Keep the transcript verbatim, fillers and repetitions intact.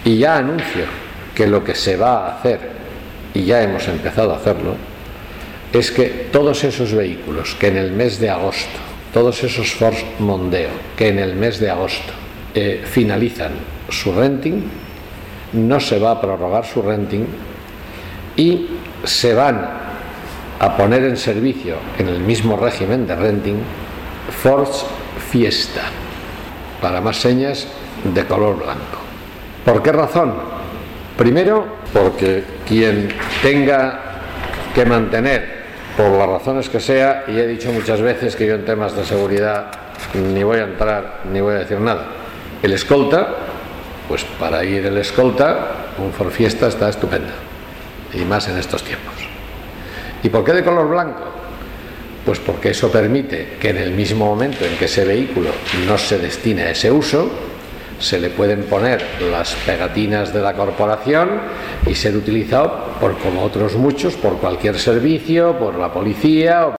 Y ya anuncio que lo que se va a hacer, y ya hemos empezado a hacerlo, es que todos esos vehículos que en el mes de agosto, todos esos Ford Mondeo que en el mes de agosto eh, finalizan su renting, no se va a prorrogar su renting y se van a poner en servicio en el mismo régimen de renting Ford Fiesta, para más señas, de color blanco. ¿Por qué razón? Primero, porque quien tenga que mantener, por las razones que sea, y he dicho muchas veces que yo en temas de seguridad ni voy a entrar ni voy a decir nada, el escolta, pues para ir el escolta, un Ford Fiesta está estupendo, y más en estos tiempos. ¿Y por qué de color blanco? Pues porque eso permite que en el mismo momento en que ese vehículo no se destine a ese uso, se le pueden poner las pegatinas de la corporación y ser utilizado por, como otros muchos, por cualquier servicio, por la policía o